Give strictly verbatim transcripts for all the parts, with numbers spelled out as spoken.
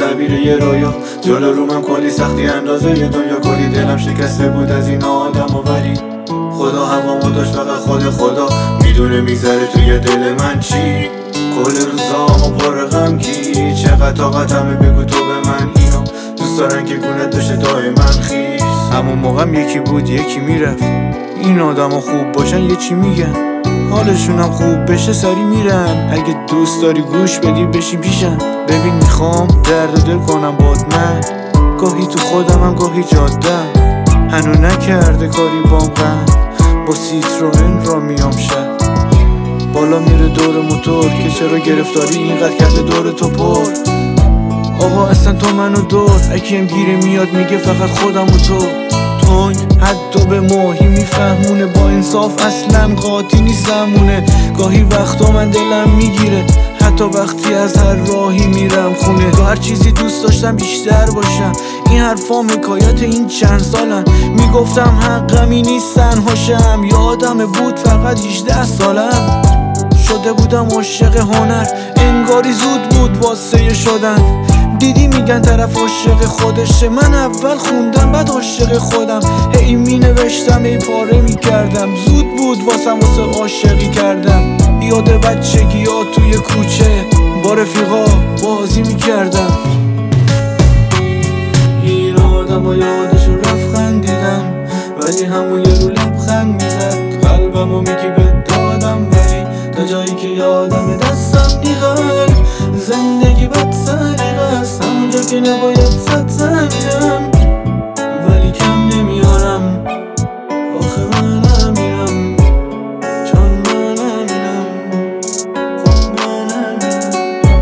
تعبیر یه رویا. جلو رومم کلی سختی اندازه یه دنیا، کلی دلم شکسته بود از این آدم و ولی خدا هوامو داشت فقط خود خدا میدونه میذاره توی دل من چی. کل روزامو پر غم کی، چقدر طاقتمه بگو تو به من اینو دوست دارن که گونت بشه دائما خیس. همون موقعم یکی بود یکی میرفت، این آدما خوب باشن یه چی میگن، حالشونم خوب بشه سری میرن. اگه دوست داری گوش بدی بشین پیشم، ببین میخوام درد دل کنم باد من، گاهی تو خودمم گاهی جادم، هنو نکرده کاری بام غم، با سیتروئن را میام شب بالا میره دور موتور که چرا گرفتاری اینقدر کرده دور تو پر. آقا اصلا تو منو دور اکیم گیره میاد میگه فقط خودم و تو. تونگ حتی به ماهی میفهمونه، با انصاف اصلا قاطی نیستمونه. گاهی وقتا من دلم میگیره حتی وقتی از هر راهی میرم خونه. تو هر چیزی دوست داشتم بیشتر باشم، این حرفام حکایت این چند سالم. میگفتم حقمی نیستن هاشم، یادم بود فقط هجده سالم. شده بودم عاشق هنر، انگاری زود بود واسه شدن. دیدی میگن طرف عاشق خودشه، من اول خوندم بعد عاشق خودم. هی می نوشتم هی پاره میکردم، زود بود واسم واسه عاشقی کردم. یاد بچگی ها توی کوچه با رفیقا بازی میکردم. این آدم و یادشو رفت خندیدم، ولی همون یه رو لبخند میزد. قلبمو میگی به دادم ولی تا جایی که یادم دستم دیگر زندگی بد سریقه است. همونجا که نباید صد زمینم ولی کم نمیارم، آخه من همینم چون من همینم، خب من همینم.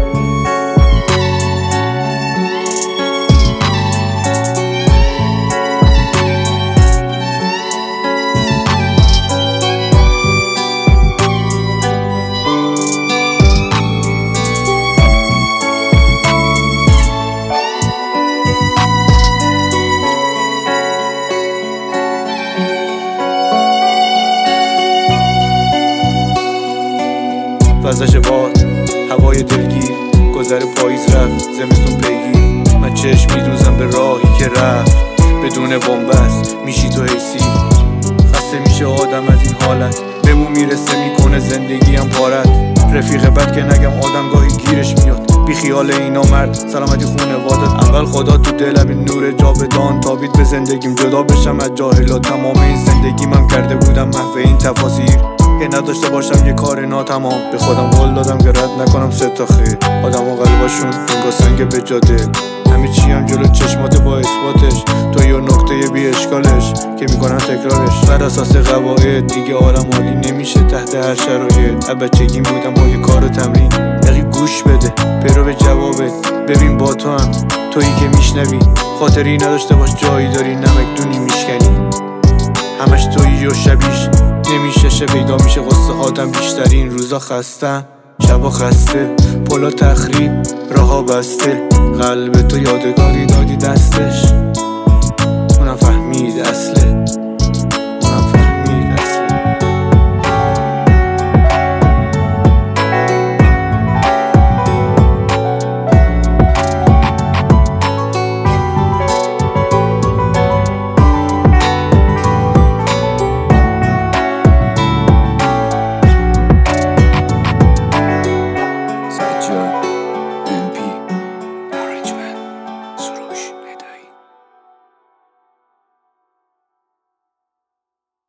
وزش باد هوای دلگیر، گذر پاییز رفت زمستون پیگیر. من چشم میدوزم به راهی که رفت بدون بنبست، میشی تو حیثی. خسته میشه آدم از این حالت، بهمون میرسه میکنه زندگیم پارت. رفیق بد که نگم آدم گاهی گیرش میاد، بی خیال اینا مرد سلامتی خونوادت. اول خدا تو دلم این نور جاودان تابید به زندگیم، جدا بشم از جاهلا. تمام این زندگی من کرده بودم محو این تفاسیر که نداشته باشم یه کار ناتمام. به خودم قول دادم که رد نکنم سه تا خیر، آدم و قلباشون انگار سنگ به جا دل. همه چی هم جلو چشمات با اثباتش، تو یه نکته بی اشکالش که میکنن تکرارش. بر اساس قواعد دیگه عالم عالی نمیشه تحت هر شرایط. از بچگی بودم با یه کار و تمرین، دقیق گوش بده پیرو به جوابت. ببین با تو هم تویی که میشنوی، خاطری نداشته باش جایی داری نمک دونی میشکنی. همش تویی و شبیش نمیشه شه پیدا میشه قصه آدم بیشتر. این روزا خستم شبا خسته، پلا تخریب راها بسته. قلب تو یادگاری دادی دستش، اونم فهمید اصله.